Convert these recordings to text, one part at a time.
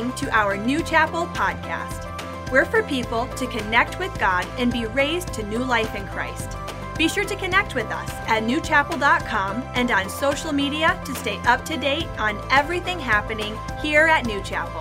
listening to our New Chapel podcast. We're for people to connect with God and be raised to new life in Christ. Be sure to connect with us at newchapel.com and on social media to stay up to date on everything happening here at New Chapel.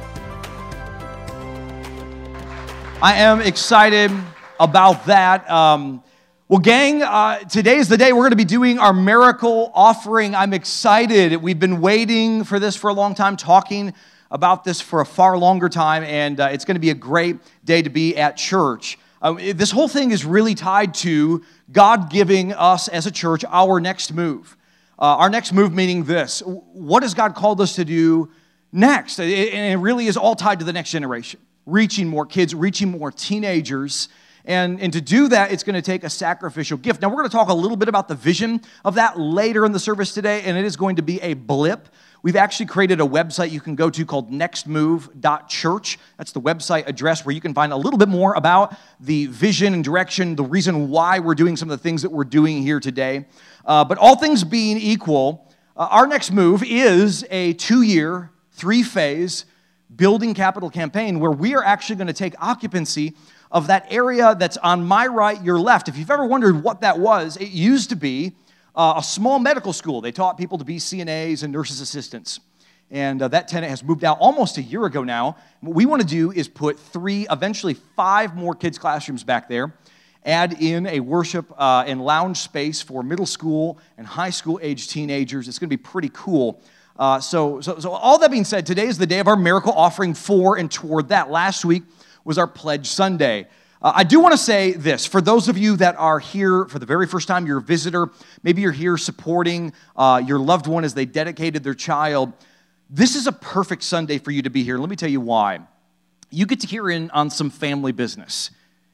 I am excited about that. Well, gang, today is the day we're going to be doing our miracle offering. I'm excited. We've been waiting for this for a long time, talking about this for a far longer time, and it's going to be a great day to be at church. This whole thing is really tied to God giving us as a church our next move. Our next move meaning this. What has God called us to do next? And it really is all tied to the next generation. Reaching more kids, reaching more teenagers. And to do that, it's going to take a sacrificial gift. Now, we're going to talk a little bit about the vision of that later in the service today, and it is going to be a blip. We've actually created a website you can go to called nextmove.church. That's the website address where you can find a little bit more about the vision and direction, the reason why we're doing some of the things that we're doing here today. But all things being equal, our next move is a 2-year, 3-phase building capital campaign where we are actually going to take occupancy of that area that's on my right, your left. If you've ever wondered what that was, it used to be a small medical school. They taught people to be CNAs and nurses' assistants. And that tenant has moved out almost a year ago now. What we want to do is put 3, eventually 5 more kids' classrooms back there, add in a worship and lounge space for middle school and high school age teenagers. It's going to be pretty cool. So all that being said, today is the day of our miracle offering for and toward that. Last week was our Pledge Sunday. I do want to say this. For those of you that are here for the very first time, you're a visitor, maybe you're here supporting your loved one as they dedicated their child, this is a perfect Sunday for you to be here. Let me tell you why. You get to hear in on some family business,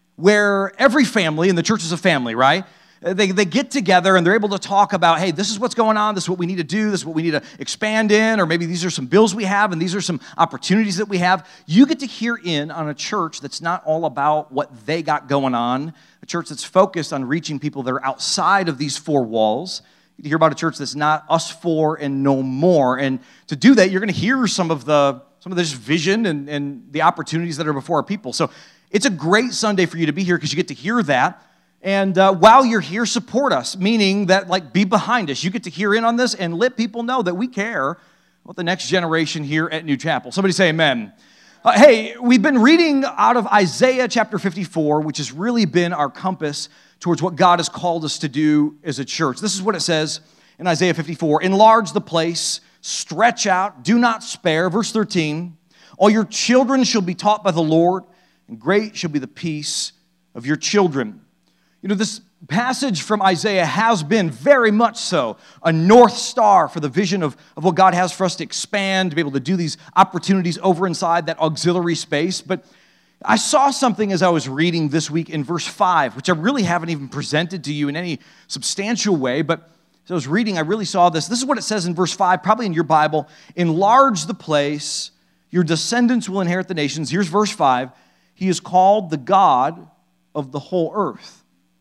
where every family, and the church is a family, right? They get together and they're able to talk about, hey, this is what's going on, this is what we need to do, this is what we need to expand in, or maybe these are some bills we have and these are some opportunities that we have. You get to hear in on a church that's not all about what they got going on, a church that's focused on reaching people that are outside of these 4 walls. You get to hear about a church that's not us 4 and no more. And to do that, you're going to hear some of this vision and the opportunities that are before our people. So it's a great Sunday for you to be here because you get to hear that. And while you're here, support us, meaning that, be behind us. You get to hear in on this and let people know that we care about the next generation here at New Chapel. Somebody say amen. Hey, we've been reading out of Isaiah chapter 54, which has really been our compass towards what God has called us to do as a church. This is what it says in Isaiah 54. Enlarge the place, stretch out, do not spare. Verse 13, all your children shall be taught by the Lord, and great shall be the peace of your children. You know, this passage from Isaiah has been very much so a north star for the vision of what God has for us to expand, to be able to do these opportunities over inside that auxiliary space. But I saw something as I was reading this week in verse 5, which I really haven't even presented to you in any substantial way. But as I was reading, I really saw this. This is what it says in verse 5, probably in your Bible. Enlarge the place, your descendants will inherit the nations. Here's verse 5. He is called the God of the whole earth.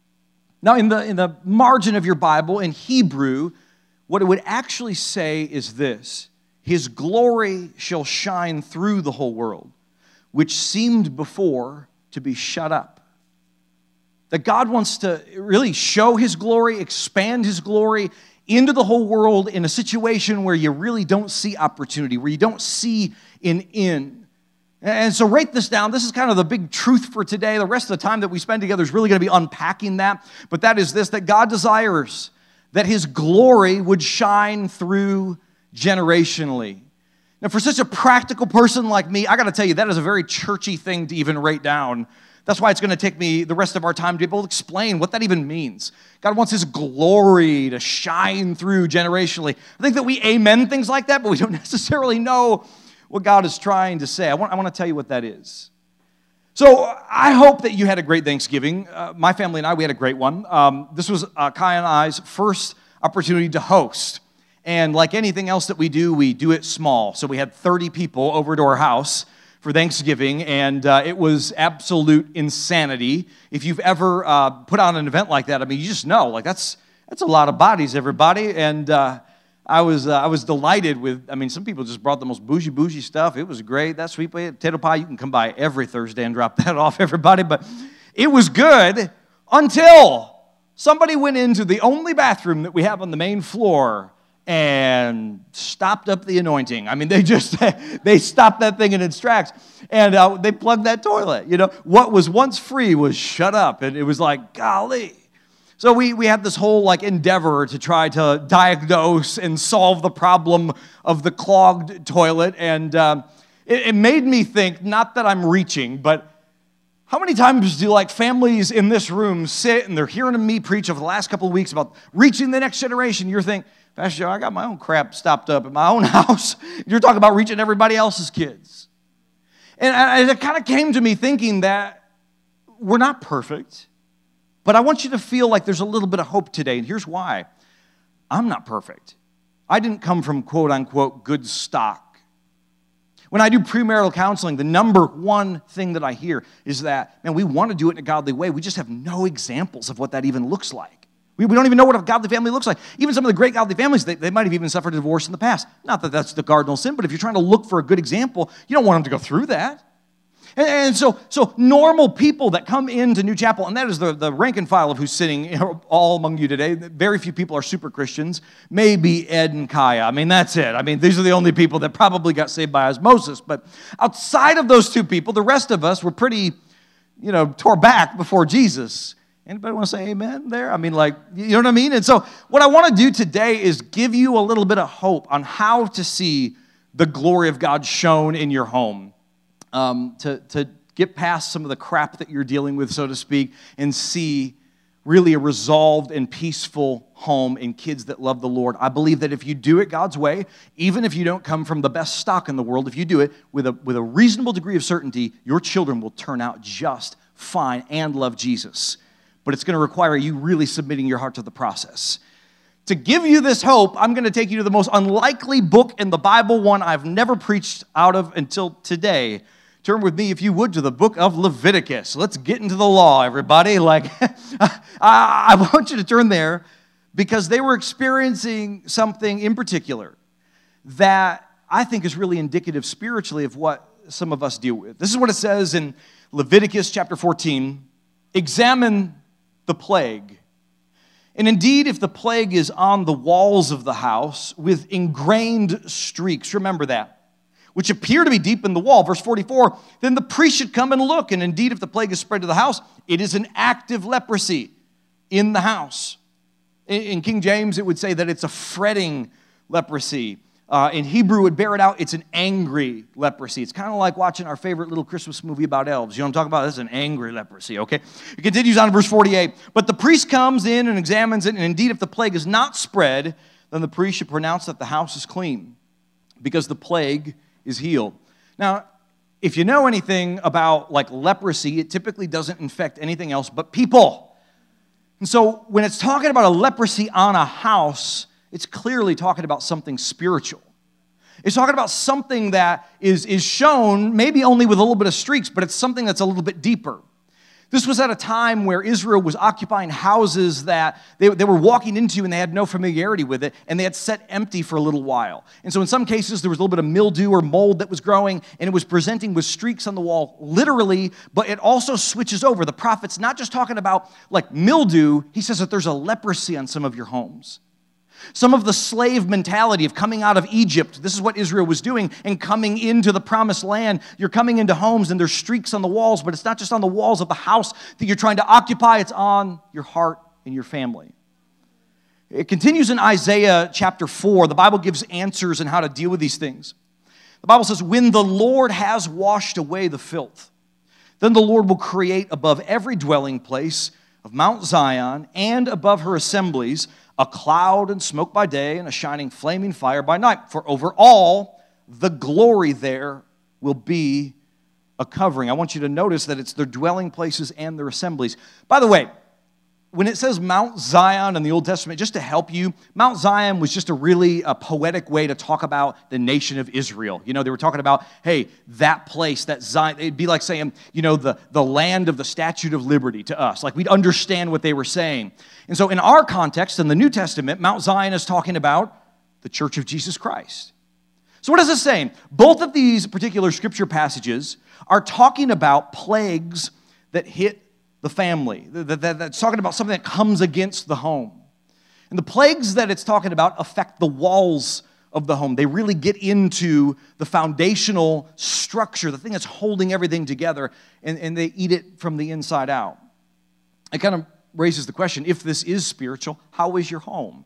Now, in the margin of your Bible, in Hebrew, what it would actually say is this: His glory shall shine through the whole world, which seemed before to be shut up. That God wants to really show His glory, expand His glory into the whole world in a situation where you really don't see opportunity, where you don't see an end. And so write this down. This is kind of the big truth for today. The rest of the time that we spend together is really going to be unpacking that. But that is this, that God desires that His glory would shine through generationally. Now, for such a practical person like me, I got to tell you, that is a very churchy thing to even write down. That's why it's going to take me the rest of our time to be able to explain what that even means. God wants His glory to shine through generationally. I think that we amen things like that, but we don't necessarily know what God is trying to say. I want to tell you what that is. So I hope that you had a great Thanksgiving. My family and I, we had a great one. This was Kai and I's first opportunity to host. And like anything else that we do it small. So we had 30 people over to our house for Thanksgiving, and it was absolute insanity. If you've ever put on an event like that, I mean, you just know, that's a lot of bodies, everybody. And I was delighted with, some people just brought the most bougie stuff. It was great. That sweet potato pie, you can come by every Thursday and drop that off, everybody. But it was good until somebody went into the only bathroom that we have on the main floor and stopped up the anointing. They stopped that thing in its tracks, and they plugged that toilet. What was once free was shut up, and it was like, golly. So we had this whole endeavor to try to diagnose and solve the problem of the clogged toilet, and it made me think, not that I'm reaching, but how many times do families in this room sit and they're hearing me preach over the last couple of weeks about reaching the next generation? You're thinking, Pastor Joe, I got my own crap stopped up at my own house. You're talking about reaching everybody else's kids. And it kind of came to me thinking that we're not perfect, but I want you to feel like there's a little bit of hope today, and here's why. I'm not perfect. I didn't come from quote-unquote good stock. When I do premarital counseling, the number one thing that I hear is that, man, we want to do it in a godly way. We just have no examples of what that even looks like. We don't even know what a godly family looks like. Even some of the great godly families, they might have even suffered a divorce in the past. Not that that's the cardinal sin, but if you're trying to look for a good example, you don't want them to go through that. And so normal people that come into New Chapel, and that is the rank and file of who's sitting all among you today. Very few people are super Christians. Maybe Ed and Kaya. That's it. These are the only people that probably got saved by osmosis. But outside of those two people, the rest of us were pretty, tore back before Jesus. Anybody want to say amen there? You know what I mean? And so what I want to do today is give you a little bit of hope on how to see the glory of God shown in your home. To get past some of the crap that you're dealing with, so to speak, and see really a resolved and peaceful home and kids that love the Lord. I believe that if you do it God's way, even if you don't come from the best stock in the world, if you do it with a reasonable degree of certainty, your children will turn out just fine and love Jesus. But it's going to require you really submitting your heart to the process. To give you this hope, I'm going to take you to the most unlikely book in the Bible, one I've never preached out of until today. Turn with me, if you would, to the book of Leviticus. Let's get into the law, everybody. I want you to turn there because they were experiencing something in particular that I think is really indicative spiritually of what some of us deal with. This is what it says in Leviticus chapter 14. Examine the plague. And indeed, if the plague is on the walls of the house with ingrained streaks, remember that, which appear to be deep in the wall. Verse 44, then the priest should come and look, and indeed if the plague is spread to the house, it is an active leprosy in the house. In King James, it would say that it's a fretting leprosy. In Hebrew, it would bear it out, it's an angry leprosy. It's kind of like watching our favorite little Christmas movie about elves. You know what I'm talking about? This is an angry leprosy, okay? It continues on in verse 48. But the priest comes in and examines it, and indeed if the plague is not spread, then the priest should pronounce that the house is clean, because the plague is healed. Now, if you know anything about leprosy, it typically doesn't infect anything else but people. And so when it's talking about a leprosy on a house, it's clearly talking about something spiritual. It's talking about something that is shown maybe only with a little bit of streaks, but it's something that's a little bit deeper. This was at a time where Israel was occupying houses that they were walking into and they had no familiarity with it, and they had set empty for a little while. And so in some cases, there was a little bit of mildew or mold that was growing, and it was presenting with streaks on the wall, literally, but it also switches over. The prophet's not just talking about mildew, he says that there's a leprosy on some of your homes. Some of the slave mentality of coming out of Egypt, this is what Israel was doing, and coming into the promised land. You're coming into homes and there's streaks on the walls, but it's not just on the walls of the house that you're trying to occupy, it's on your heart and your family. It continues in Isaiah chapter 4. The Bible gives answers on how to deal with these things. The Bible says, when the Lord has washed away the filth, then the Lord will create above every dwelling place of Mount Zion and above her assemblies a cloud and smoke by day and a shining flaming fire by night. For over all the glory there will be a covering. I want you to notice that it's their dwelling places and their assemblies. By the way, when it says Mount Zion in the Old Testament, just to help you, Mount Zion was just a really poetic way to talk about the nation of Israel. They were talking about, hey, that place, that Zion. It'd be like saying, the land of the Statue of Liberty to us. We'd understand what they were saying. And so in our context, in the New Testament, Mount Zion is talking about the church of Jesus Christ. So what is this saying? Both of these particular scripture passages are talking about plagues that hit the family. That's talking about something that comes against the home. And the plagues that it's talking about affect the walls of the home. They really get into the foundational structure, the thing that's holding everything together, and they eat it from the inside out. It kind of raises the question, if this is spiritual, how is your home?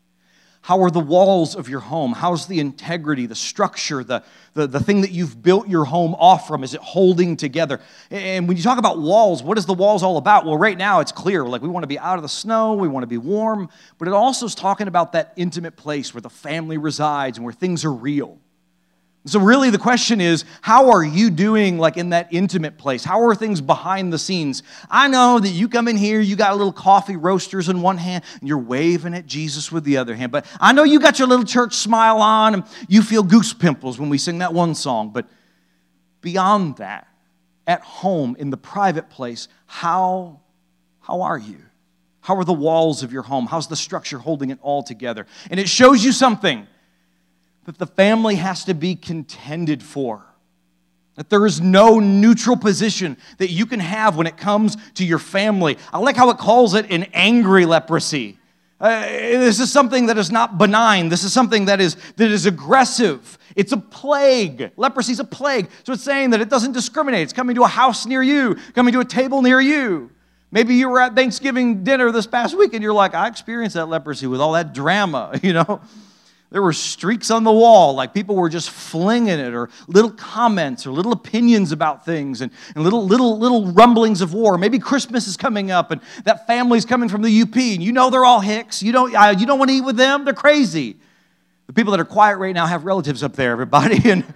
How are the walls of your home? How's the integrity, the structure, the thing that you've built your home off from? Is it holding together? And when you talk about walls, what is the walls all about? Well, right now it's clear. Like, we want to be out of the snow, we want to be warm, but it also is talking about that intimate place where the family resides and where things are real. So really the question is, how are you doing like in that intimate place? How are things behind the scenes? I know that you come in here, you got a little coffee roasters in one hand, and you're waving at Jesus with the other hand. But I know you got your little church smile on, and you feel goose pimples when we sing that one song. But beyond that, at home, in the private place, how are you? How are the walls of your home? How's the structure holding it all together? And it shows you something that the family has to be contended for. That there is no neutral position that you can have when it comes to your family. I like how it calls it an angry leprosy. This is something that is not benign. This is something that is aggressive. It's a plague. Leprosy is a plague. So it's saying that it doesn't discriminate. It's coming to a house near you, coming to a table near you. Maybe you were at Thanksgiving dinner this past week and you're like, I experienced that leprosy with all that drama, you know. There were streaks on the wall, like people were just flinging it, or little comments, or little opinions about things, and little rumblings of war. Maybe Christmas is coming up, and that family's coming from the UP, and you know they're all hicks. You don't want to eat with them. They're crazy. The people that are quiet right now have relatives up there, everybody, and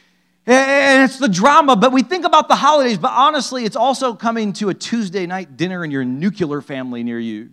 it's the drama. But we think about the holidays, but honestly, it's also coming to a Tuesday night dinner in your nuclear family near you.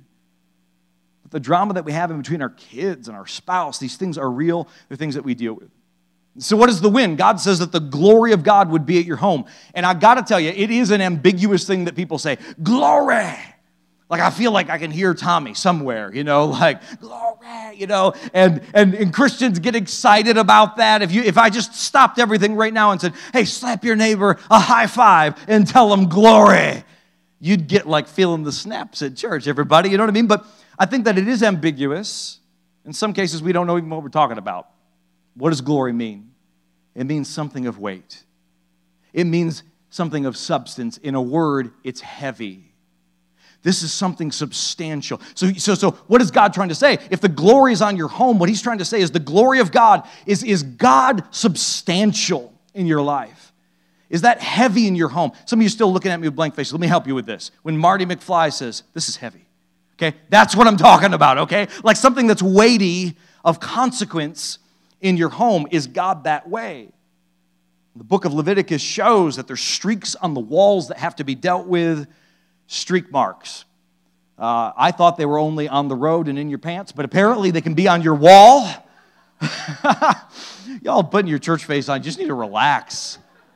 The drama that we have in between our kids and our spouse, these things are real. They're things that we deal with. So what is the win? God says that the glory of God would be at your home. And I got to tell you, it is an ambiguous thing that people say, glory. Like, I feel like I can hear Tommy somewhere, you know, like, glory, you know. And Christians get excited about that. If I just stopped everything right now and said, hey, slap your neighbor a high five and tell them glory, you'd get like feeling the snaps at church, everybody, you know what I mean? But I think that it is ambiguous. In some cases, we don't know even what we're talking about. What does glory mean? It means something of weight. It means something of substance. In a word, it's heavy. This is something substantial. So what is God trying to say? If the glory is on your home, what he's trying to say is the glory of God is God substantial in your life? Is that heavy in your home? Some of you are still looking at me with blank faces. Let me help you with this. When Marty McFly says, this is heavy. Okay, that's what I'm talking about, okay? Like something that's weighty of consequence in your home. Is God that way? The book of Leviticus shows that there's streaks on the walls that have to be dealt with, streak marks. I thought they were only on the road and in your pants, but apparently they can be on your wall. Y'all putting your church face on, you just need to relax.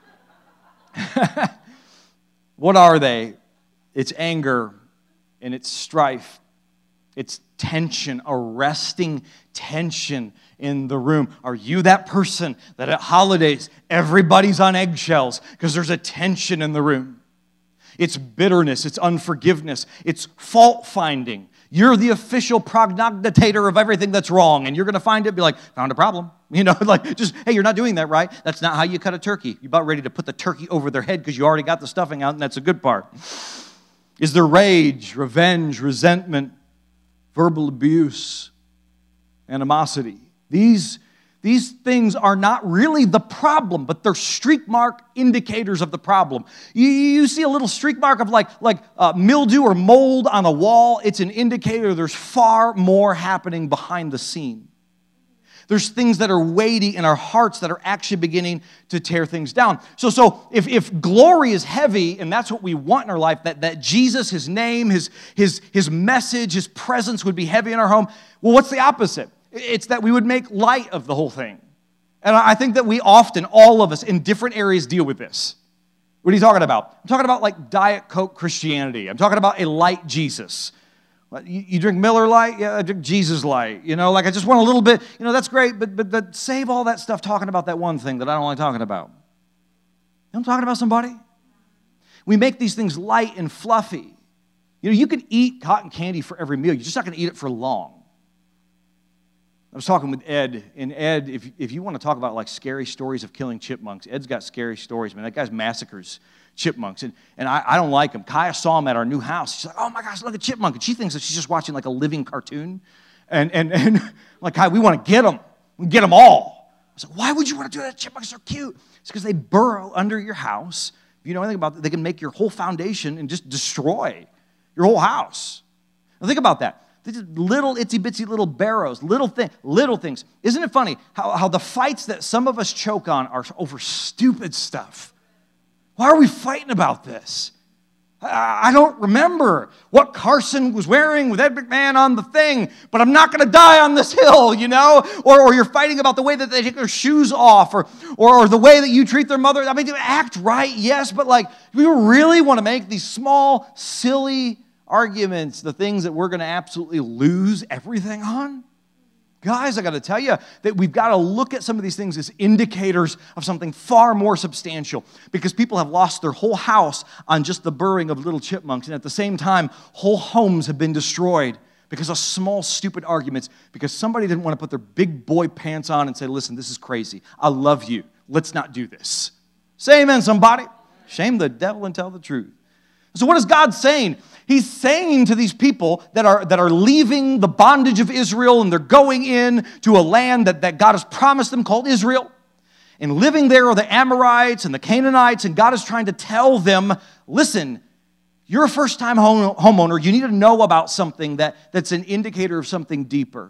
What are they? It's anger. And it's strife, it's tension, arresting tension in the room. Are you that person that at holidays, everybody's on eggshells because there's a tension in the room? It's bitterness, it's unforgiveness, it's fault-finding. You're the official prognosticator of everything that's wrong, and you're going to find it, be like, found a problem. You know, like, just, hey, you're not doing that right. That's not how you cut a turkey. You're about ready to put the turkey over their head because you already got the stuffing out, and that's a good part. Is there rage, revenge, resentment, verbal abuse, animosity? These things are not really the problem, but they're streak mark indicators of the problem. You see a little streak mark of like mildew or mold on a wall. It's an indicator there's far more happening behind the scene. There's things that are weighty in our hearts that are actually beginning to tear things down. So if glory is heavy, and that's what we want in our life, that Jesus, his name, his message, his presence would be heavy in our home, well, what's the opposite? It's that we would make light of the whole thing. And I think that we often, all of us in different areas, deal with this. What are you talking about? I'm talking about like Diet Coke Christianity. I'm talking about a light Jesus. You drink Miller Lite? Yeah, I drink Jesus Light. Like I just want a little bit. That's great, but save all that stuff talking about that one thing that I don't like talking about. You know I'm talking about, somebody? We make these things light and fluffy. You can eat cotton candy for every meal. You're just not going to eat it for long. I was talking with Ed, and Ed, if you want to talk about like scary stories of killing chipmunks, Ed's got scary stories, man. That guy's massacres chipmunks, and I don't like him. Kaya saw him at our new house. She's like, oh my gosh, look at chipmunk. And she thinks that she's just watching like a living cartoon. And like, Kaya, we want to get them. We get them all. I was like, why would you want to do that? Chipmunks are cute. It's because they burrow under your house. If you know anything about it, they can make your whole foundation and just destroy your whole house. Now think about that. They're just little itsy-bitsy little barrows, little things. Isn't it funny how the fights that some of us choke on are over stupid stuff? Why are we fighting about this? I don't remember what Carson was wearing with Ed McMahon on the thing, but I'm not going to die on this hill, Or you're fighting about the way that they take their shoes off or the way that you treat their mother. I mean, act right, yes, but like, we really want to make these small, silly arguments the things that we're going to absolutely lose everything on? Guys, I got to tell you that we've got to look at some of these things as indicators of something far more substantial, because people have lost their whole house on just the burrowing of little chipmunks, and at the same time, whole homes have been destroyed because of small, stupid arguments, because somebody didn't want to put their big boy pants on and say, listen, this is crazy. I love you. Let's not do this. Say amen, somebody. Shame the devil and tell the truth. So what is God saying? He's saying to these people that are leaving the bondage of Israel, and they're going in to a land that God has promised them called Israel. And living there are the Amorites and the Canaanites, and God is trying to tell them, listen, you're a first-time homeowner. You need to know about something that's an indicator of something deeper.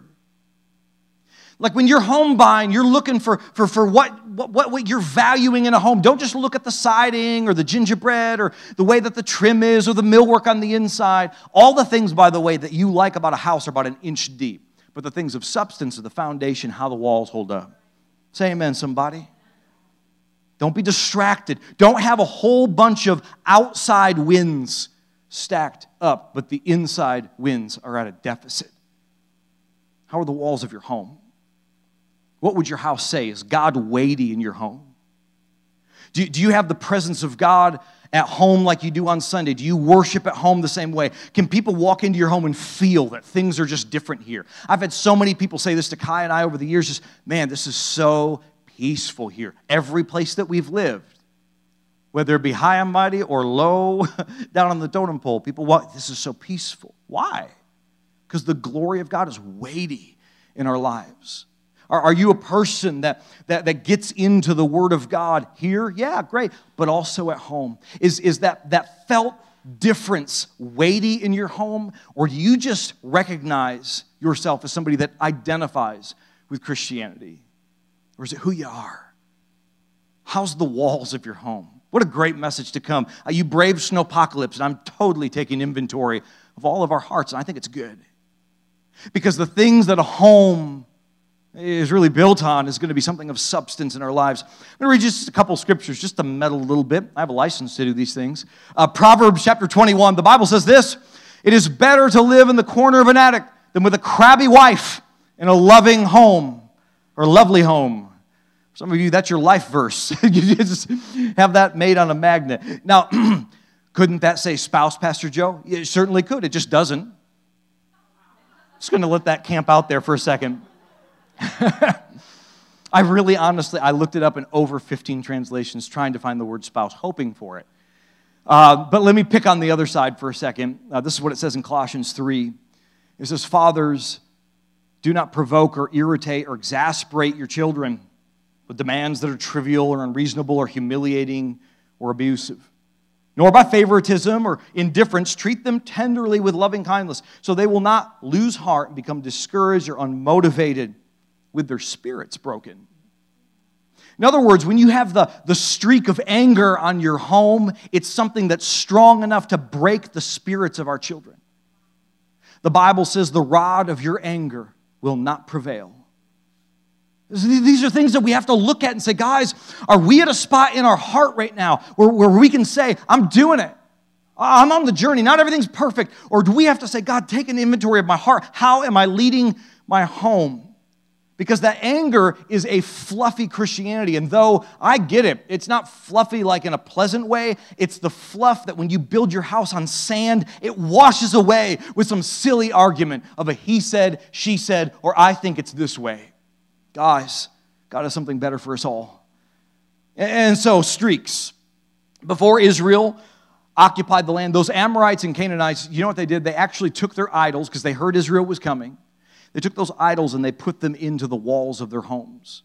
Like when you're home buying, you're looking for what you're valuing in a home. Don't just look at the siding or the gingerbread or the way that the trim is or the millwork on the inside. All the things, by the way, that you like about a house are about an inch deep. But the things of substance are the foundation, how the walls hold up. Say amen, somebody. Don't be distracted. Don't have a whole bunch of outside wins stacked up, but the inside wins are at a deficit. How are the walls of your home? What would your house say? Is God weighty in your home? Do you have the presence of God at home like you do on Sunday? Do you worship at home the same way? Can people walk into your home and feel that things are just different here? I've had so many people say this to Kai and I over the years, just, man, this is so peaceful here. Every place that we've lived, whether it be high and mighty or low down on the totem pole, people walk, this is so peaceful. Why? Because the glory of God is weighty in our lives. Are you a person that gets into the Word of God here? Yeah, great. But also at home. Is that felt difference weighty in your home? Or do you just recognize yourself as somebody that identifies with Christianity? Or is it who you are? How's the walls of your home? What a great message to come. You brave snowpocalypse, and I'm totally taking inventory of all of our hearts, and I think it's good. Because the things that a home is really built on is going to be something of substance in our lives. I'm going to read just a couple scriptures just to meddle a little bit. I have a license to do these things. Proverbs chapter 21, the Bible says this: it is better to live in the corner of an attic than with a crabby wife in a loving home or lovely home. Some of you, that's your life verse. You just have that made on a magnet. Now, couldn't that say spouse, Pastor Joe? It certainly could. It just doesn't. Just going to let that camp out there for a second. I looked it up in over 15 translations trying to find the word spouse, hoping for it. But let me pick on the other side for a second. This is what it says in Colossians 3. It says, fathers, do not provoke or irritate or exasperate your children with demands that are trivial or unreasonable or humiliating or abusive. Nor by favoritism or indifference, treat them tenderly with loving kindness, so they will not lose heart and become discouraged or unmotivated with their spirits broken. In other words, when you have the streak of anger on your home, it's something that's strong enough to break the spirits of our children. The Bible says the rod of your anger will not prevail. These are things that we have to look at and say, guys, are we at a spot in our heart right now where we can say, I'm doing it. I'm on the journey. Not everything's perfect. Or do we have to say, God, take an inventory of my heart. How am I leading my home? Because that anger is a fluffy Christianity. And though I get it, it's not fluffy like in a pleasant way. It's the fluff that when you build your house on sand, it washes away with some silly argument of a he said, she said, or I think it's this way. Guys, God has something better for us all. And so, streaks. Before Israel occupied the land, those Amorites and Canaanites, you know what they did? They actually took their idols because they heard Israel was coming. They took those idols and they put them into the walls of their homes.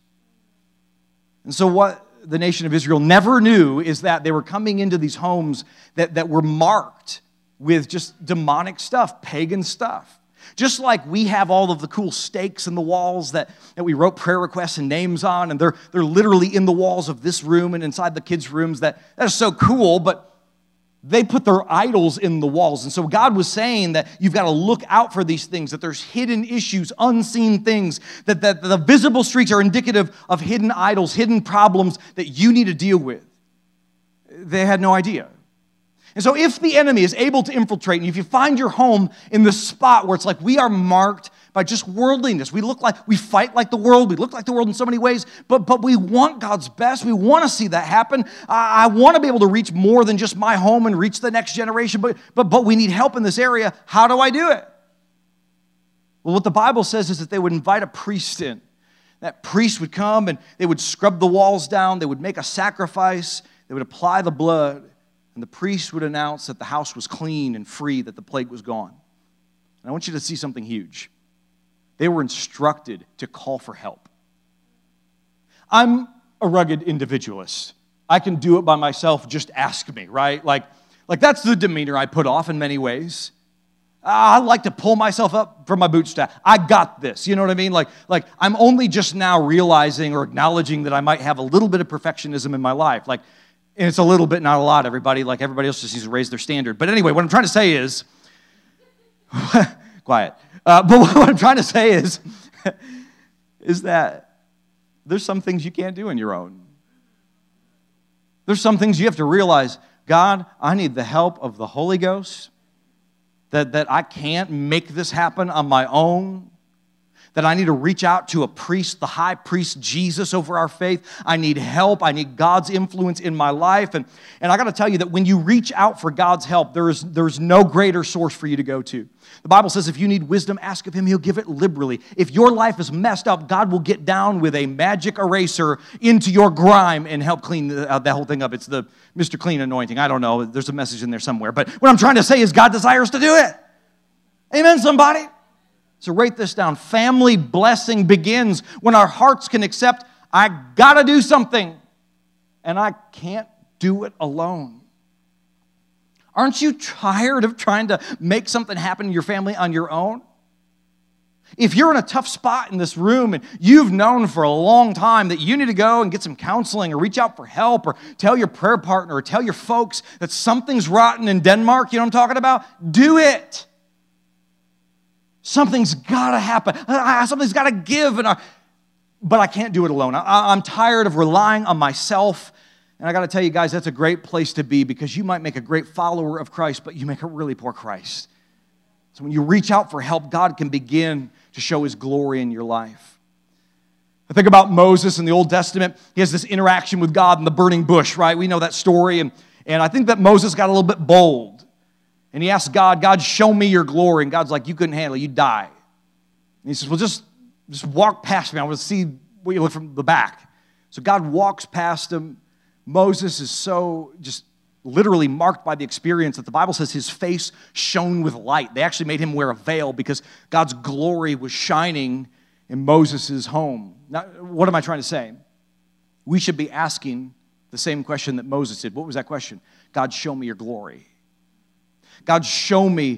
And so what the nation of Israel never knew is that they were coming into these homes that were marked with just demonic stuff, pagan stuff. Just like we have all of the cool stakes in the walls that we wrote prayer requests and names on, and they're literally in the walls of this room and inside the kids' rooms. That is so cool, but they put their idols in the walls. And so God was saying that you've got to look out for these things, that there's hidden issues, unseen things, that the visible streaks are indicative of hidden idols, hidden problems that you need to deal with. They had no idea. And so if the enemy is able to infiltrate, and if you find your home in the spot where it's like we are marked by just worldliness, we fight like the world, we look like the world in so many ways, but we want God's best, we want to see that happen. I want to be able to reach more than just my home and reach the next generation, but we need help in this area. How do I do it? Well, what the Bible says is that they would invite a priest in. That priest would come and they would scrub the walls down, they would make a sacrifice, they would apply the blood, and the priest would announce that the house was clean and free, that the plague was gone. And I want you to see something huge. They were instructed to call for help. I'm a rugged individualist. I can do it by myself, just ask me, right? Like that's the demeanor I put off in many ways. I like to pull myself up from my bootstrap. I got this, you know what I mean? Like I'm only just now realizing or acknowledging that I might have a little bit of perfectionism in my life. And it's a little bit, not a lot, everybody. Like everybody else just needs to raise their standard. But anyway, what I'm trying to say is, quiet. But what I'm trying to say is that there's some things you can't do on your own. There's some things you have to realize, God, I need the help of the Holy Ghost, that I can't make this happen on my own, that I need to reach out to a priest, the high priest Jesus over our faith. I need help. I need God's influence in my life. And I got to tell you that when you reach out for God's help, there's no greater source for you to go to. The Bible says if you need wisdom, ask of Him. He'll give it liberally. If your life is messed up, God will get down with a magic eraser into your grime and help clean that whole thing up. It's the Mr. Clean anointing. I don't know. There's a message in there somewhere. But what I'm trying to say is God desires to do it. Amen, somebody? So write this down. Family blessing begins when our hearts can accept, I got to do something, and I can't do it alone. Aren't you tired of trying to make something happen in your family on your own? If you're in a tough spot in this room and you've known for a long time that you need to go and get some counseling or reach out for help or tell your prayer partner or tell your folks that something's rotten in Denmark, you know what I'm talking about? Do it. Something's got to happen. Something's got to give. But I can't do it alone. I'm tired of relying on myself. And I got to tell you guys, that's a great place to be because you might make a great follower of Christ, but you make a really poor Christ. So when you reach out for help, God can begin to show His glory in your life. I think about Moses in the Old Testament. He has this interaction with God in the burning bush, right? We know that story. And I think that Moses got a little bit bold. And he asked God, show me your glory. And God's like, you couldn't handle it. You'd die. And he says, well, just walk past me. I want to see what you look from the back. So God walks past him. Moses is so just literally marked by the experience that the Bible says his face shone with light. They actually made him wear a veil because God's glory was shining in Moses' home. Now, what am I trying to say? We should be asking the same question that Moses did. What was that question? God, show me your glory. God, show me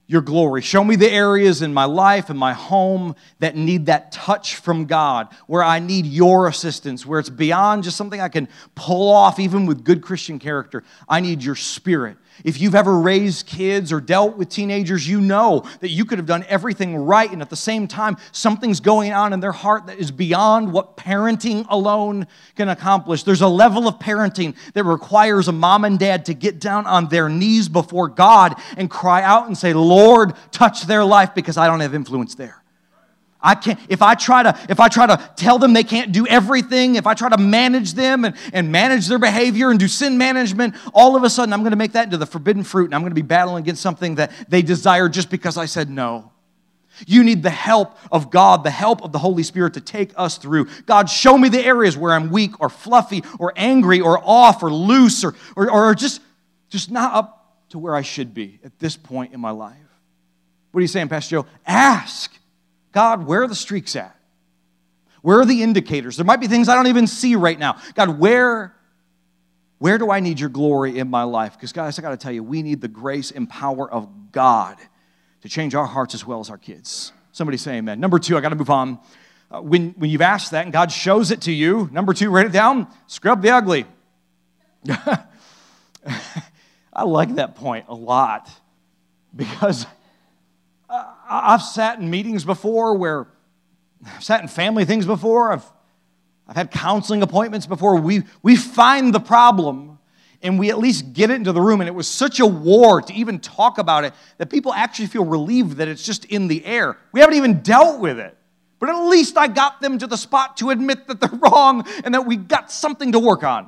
your glory. Show me the areas in my life and my home that need that touch from God, where I need your assistance, where it's beyond just something I can pull off even with good Christian character. I need your Spirit. If you've ever raised kids or dealt with teenagers, you know that you could have done everything right, and at the same time, something's going on in their heart that is beyond what parenting alone can accomplish. There's a level of parenting that requires a mom and dad to get down on their knees before God and cry out and say, Lord, touch their life, because I don't have influence there. I can't, if I try to tell them they can't do everything, if I try to manage them and manage their behavior and do sin management, all of a sudden I'm going to make that into the forbidden fruit, and I'm going to be battling against something that they desire just because I said no. You need the help of God, the help of the Holy Spirit to take us through. God, show me the areas where I'm weak or fluffy or angry or off or loose or just not up to where I should be at this point in my life. What are you saying, Pastor Joe? Ask. God, where are the streaks at? Where are the indicators? There might be things I don't even see right now. God, where do I need your glory in my life? Because, guys, I got to tell you, we need the grace and power of God to change our hearts as well as our kids. Somebody say amen. Number 2, I got to move on. When you've asked that and God shows it to you, number 2, write it down, scrub the ugly. I like that point a lot, because I've sat in meetings before where I've sat in family things before. I've had counseling appointments before. We find the problem and we at least get it into the room, and it was such a war to even talk about it that people actually feel relieved that it's just in the air. We haven't even dealt with it, but at least I got them to the spot to admit that they're wrong and that we got something to work on.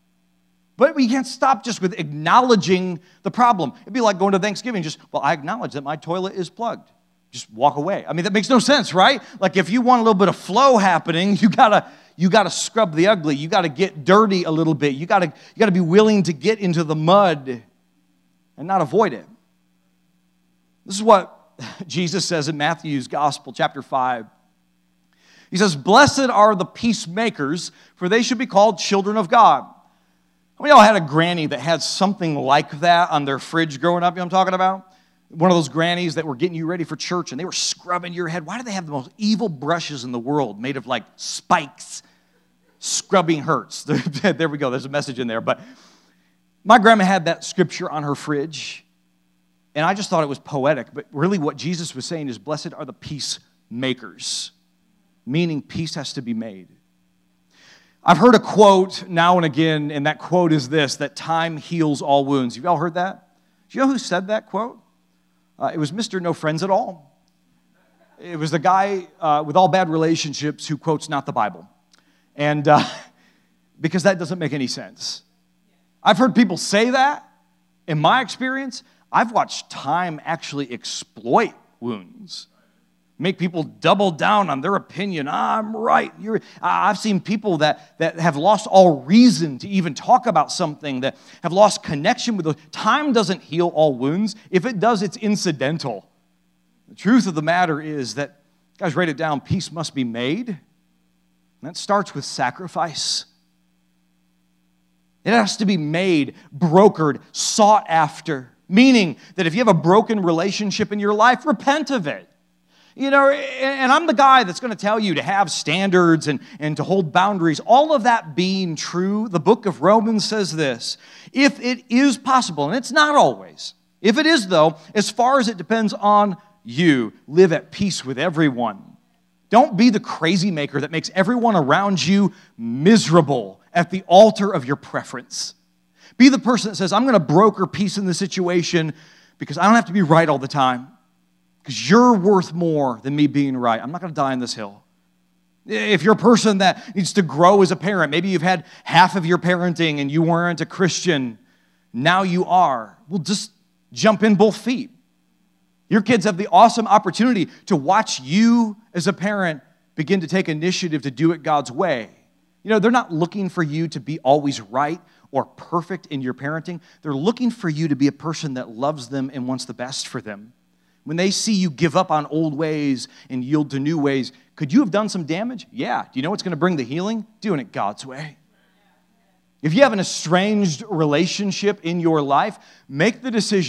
But we can't stop just with acknowledging the problem. It'd be like going to Thanksgiving, I acknowledge that my toilet is plugged. Just walk away. I mean, that makes no sense, right? Like, if you want a little bit of flow happening, you gotta scrub the ugly. You gotta get dirty a little bit. You gotta be willing to get into the mud and not avoid it. This is what Jesus says in Matthew's Gospel, chapter 5. He says, "Blessed are the peacemakers, for they should be called children of God." We all had a granny that had something like that on their fridge growing up, you know what I'm talking about? One of those grannies that were getting you ready for church and they were scrubbing your head. Why do they have the most evil brushes in the world made of like spikes? Scrubbing hurts. There we go, there's a message in there. But my grandma had that scripture on her fridge, and I just thought it was poetic. But really what Jesus was saying is, blessed are the peacemakers, meaning peace has to be made. I've heard a quote now and again, and that quote is this, that time heals all wounds. Have you all heard that? Do you know who said that quote? It was Mr. No Friends at All. It was the guy with all bad relationships who quotes not the Bible. And because that doesn't make any sense. I've heard people say that. In my experience, I've watched time actually exploit wounds. Make people double down on their opinion. I'm right. I've seen people that have lost all reason to even talk about something, that have lost connection with those. Time doesn't heal all wounds. If it does, it's incidental. The truth of the matter is that, guys, write it down, peace must be made. And that starts with sacrifice. It has to be made, brokered, sought after. Meaning that if you have a broken relationship in your life, repent of it. You know, and I'm the guy that's going to tell you to have standards and to hold boundaries. All of that being true, the book of Romans says this: if it is possible, and it's not always, if it is though, as far as it depends on you, live at peace with everyone. Don't be the crazy maker that makes everyone around you miserable at the altar of your preference. Be the person that says, I'm going to broker peace in the situation because I don't have to be right all the time. Because you're worth more than me being right. I'm not going to die on this hill. If you're a person that needs to grow as a parent, maybe you've had half of your parenting and you weren't a Christian, now you are. Well, just jump in both feet. Your kids have the awesome opportunity to watch you as a parent begin to take initiative to do it God's way. You know, they're not looking for you to be always right or perfect in your parenting. They're looking for you to be a person that loves them and wants the best for them. When they see you give up on old ways and yield to new ways, could you have done some damage? Yeah. Do you know what's going to bring the healing? Doing it God's way. If you have an estranged relationship in your life, make the decision,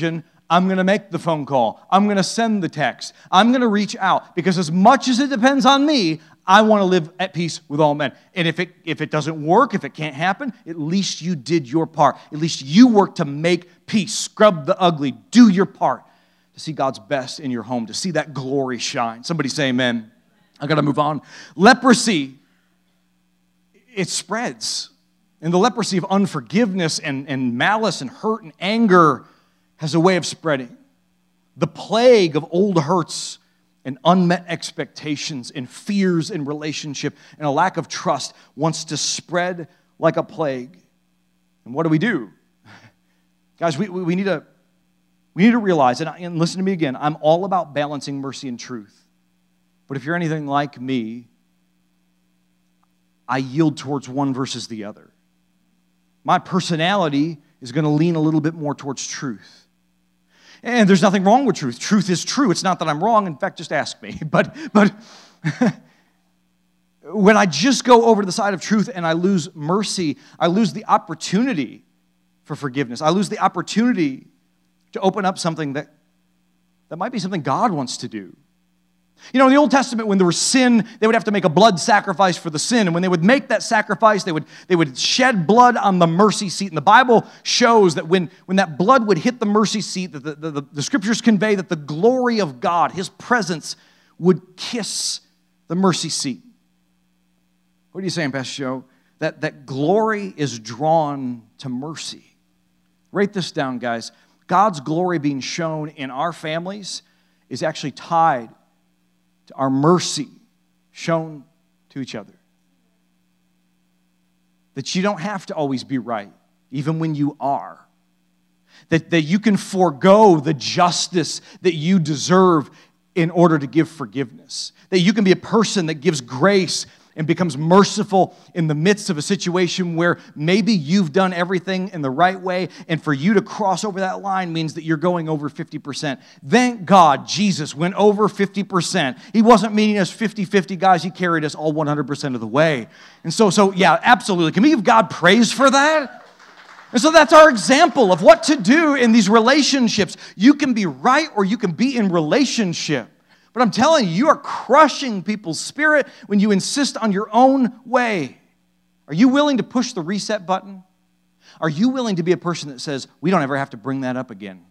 I'm going to make the phone call. I'm going to send the text. I'm going to reach out because as much as it depends on me, I want to live at peace with all men. And if it doesn't work, if it can't happen, at least you did your part. At least you worked to make peace, scrub the ugly, do your part to see God's best in your home, to see that glory shine. Somebody say amen. I got to move on. Leprosy, it spreads. And the leprosy of unforgiveness and malice and hurt and anger has a way of spreading. The plague of old hurts and unmet expectations and fears in relationship and a lack of trust wants to spread like a plague. And what do? Guys, we need to realize, and listen to me again, I'm all about balancing mercy and truth. But if you're anything like me, I yield towards one versus the other. My personality is going to lean a little bit more towards truth. And there's nothing wrong with truth. Truth is true. It's not that I'm wrong. In fact, just ask me. But when I just go over to the side of truth and I lose mercy, I lose the opportunity for forgiveness. I lose the opportunity to open up something that might be something God wants to do. You know, in the Old Testament, when there was sin, they would have to make a blood sacrifice for the sin. And when they would make that sacrifice, they would shed blood on the mercy seat. And the Bible shows that when that blood would hit the mercy seat, that the Scriptures convey that the glory of God, His presence, would kiss the mercy seat. What are you saying, Pastor Joe? That glory is drawn to mercy. Write this down, guys. God's glory being shown in our families is actually tied to our mercy shown to each other. That you don't have to always be right, even when you are. That you can forego the justice that you deserve in order to give forgiveness. That you can be a person that gives grace and becomes merciful in the midst of a situation where maybe you've done everything in the right way, and for you to cross over that line means that you're going over 50%. Thank God Jesus went over 50%. He wasn't meeting us 50-50, guys. He carried us all 100% of the way. And so yeah, absolutely. Can we give God praise for that? And so that's our example of what to do in these relationships. You can be right or you can be in relationship. But I'm telling you, you are crushing people's spirit when you insist on your own way. Are you willing to push the reset button? Are you willing to be a person that says, we don't ever have to bring that up again?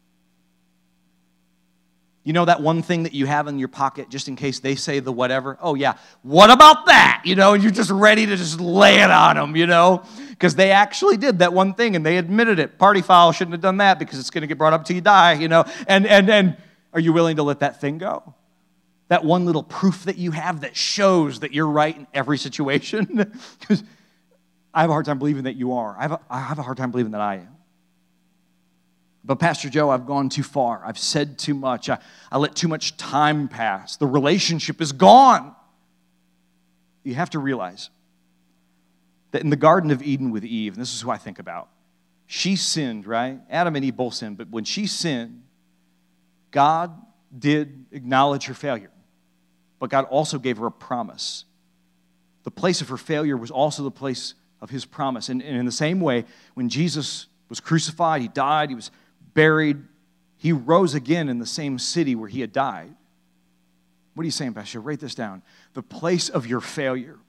You know that one thing that you have in your pocket just in case they say the whatever? Oh, yeah. What about that? You know, you're just ready to just lay it on them, you know, because they actually did that one thing and they admitted it. Party foul, shouldn't have done that because it's going to get brought up till you die, you know, and are you willing to let that thing go? That one little proof that you have that shows that you're right in every situation? Because I have a hard time believing that you are. I have a hard time believing that I am. But Pastor Joe, I've gone too far. I've said too much. I let too much time pass. The relationship is gone. You have to realize that in the Garden of Eden with Eve, and this is who I think about, she sinned, right? Adam and Eve both sinned, but when she sinned, God did acknowledge her failure, but God also gave her a promise. The place of her failure was also the place of His promise. And in the same way, when Jesus was crucified, He died, He was buried, He rose again in the same city where He had died. What are you saying, Pastor? Write this down. The place of your failure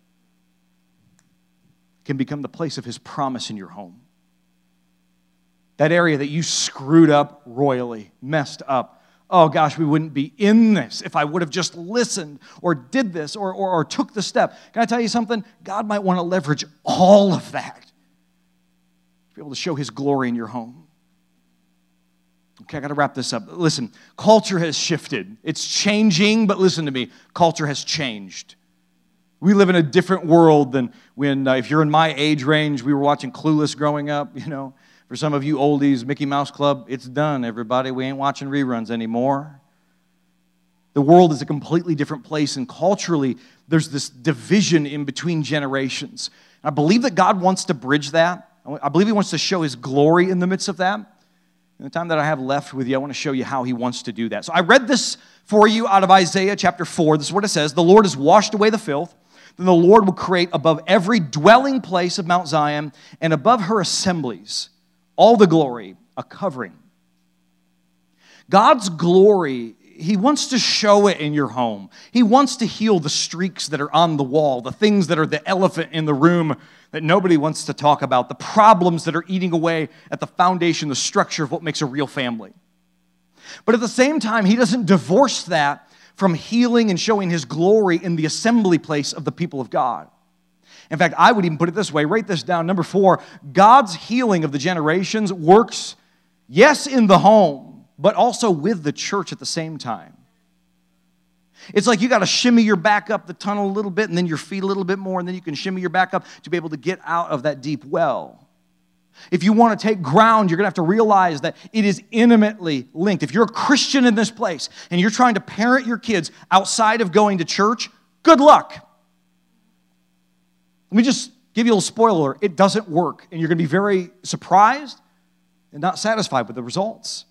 can become the place of His promise in your home. That area that you screwed up royally, messed up. Oh gosh, we wouldn't be in this if I would have just listened or did this or took the step. Can I tell you something? God might want to leverage all of that to be able to show His glory in your home. Okay, I got to wrap this up. Listen, culture has shifted. It's changing, but listen to me. Culture has changed. We live in a different world than when, if you're in my age range, we were watching Clueless growing up, you know. For some of you oldies, Mickey Mouse Club, it's done, everybody. We ain't watching reruns anymore. The world is a completely different place, and culturally, there's this division in between generations. I believe that God wants to bridge that. I believe He wants to show His glory in the midst of that. In the time that I have left with you, I want to show you how He wants to do that. So I read this for you out of Isaiah chapter 4. This is what it says. The Lord has washed away the filth. Then the Lord will create above every dwelling place of Mount Zion and above her assemblies all the glory, a covering God's glory, He wants to show it in your home. He wants to heal the streaks that are on the wall, the things that are the elephant in the room that nobody wants to talk about, the problems that are eating away at the foundation, the structure of what makes a real family. But at the same time, He doesn't divorce that from healing and showing His glory in the assembly place of the people of God. In fact, I would even put it this way, write this down, number 4, God's healing of the generations works, yes, in the home, but also with the church at the same time. It's like you got to shimmy your back up the tunnel a little bit, and then your feet a little bit more, and then you can shimmy your back up to be able to get out of that deep well. If you want to take ground, you're going to have to realize that it is intimately linked. If you're a Christian in this place, and you're trying to parent your kids outside of going to church, good luck. Let me just give you a little spoiler. It doesn't work, and you're going to be very surprised and not satisfied with the results.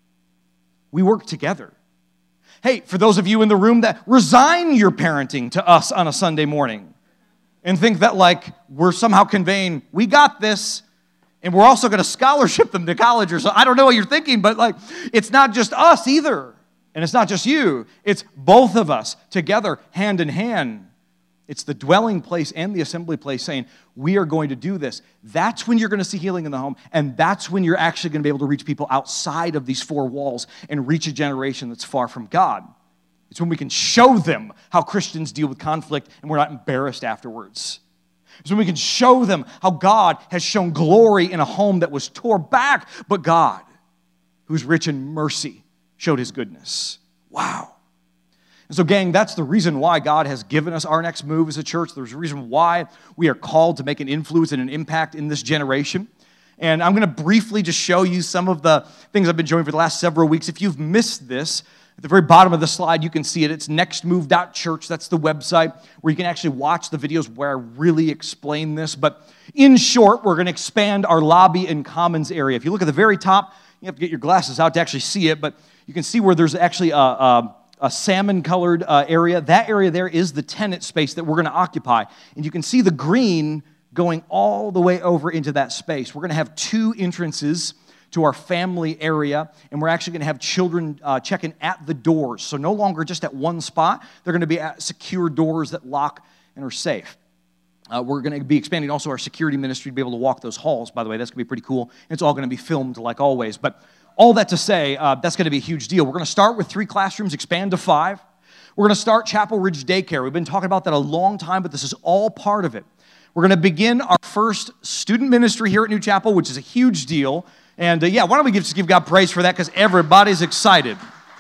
We work together. Hey, for those of you in the room that resign your parenting to us on a Sunday morning and think that like we're somehow conveying, we got this, and we're also going to scholarship them to college or something. I don't know what you're thinking, but like it's not just us either. And it's not just you. It's both of us together, hand in hand. It's the dwelling place and the assembly place saying, we are going to do this. That's when you're going to see healing in the home, and that's when you're actually going to be able to reach people outside of these 4 walls and reach a generation that's far from God. It's when we can show them how Christians deal with conflict and we're not embarrassed afterwards. It's when we can show them how God has shown glory in a home that was tore back, but God, who's rich in mercy, showed His goodness. Wow. And so, gang, that's the reason why God has given us our next move as a church. There's a reason why we are called to make an influence and an impact in this generation. And I'm going to briefly just show you some of the things I've been showing for the last several weeks. If you've missed this, at the very bottom of the slide, you can see it. It's nextmove.church. That's the website where you can actually watch the videos where I really explain this. But in short, we're going to expand our lobby and commons area. If you look at the very top, you have to get your glasses out to actually see it, but you can see where there's actually a salmon-colored area. That area there is the tenant space that we're going to occupy. And you can see the green going all the way over into that space. We're going to have 2 entrances to our family area, and we're actually going to have children check-in at the doors. So no longer just at one spot. They're going to be at secure doors that lock and are safe. We're going to be expanding also our security ministry to be able to walk those halls. By the way, that's going to be pretty cool. It's all going to be filmed like always. But all that to say, that's going to be a huge deal. We're going to start with 3 classrooms, expand to 5. We're going to start Chapel Ridge Daycare. We've been talking about that a long time, but this is all part of it. We're going to begin our first student ministry here at New Chapel, which is a huge deal. And why don't we just give God praise for that, because everybody's excited.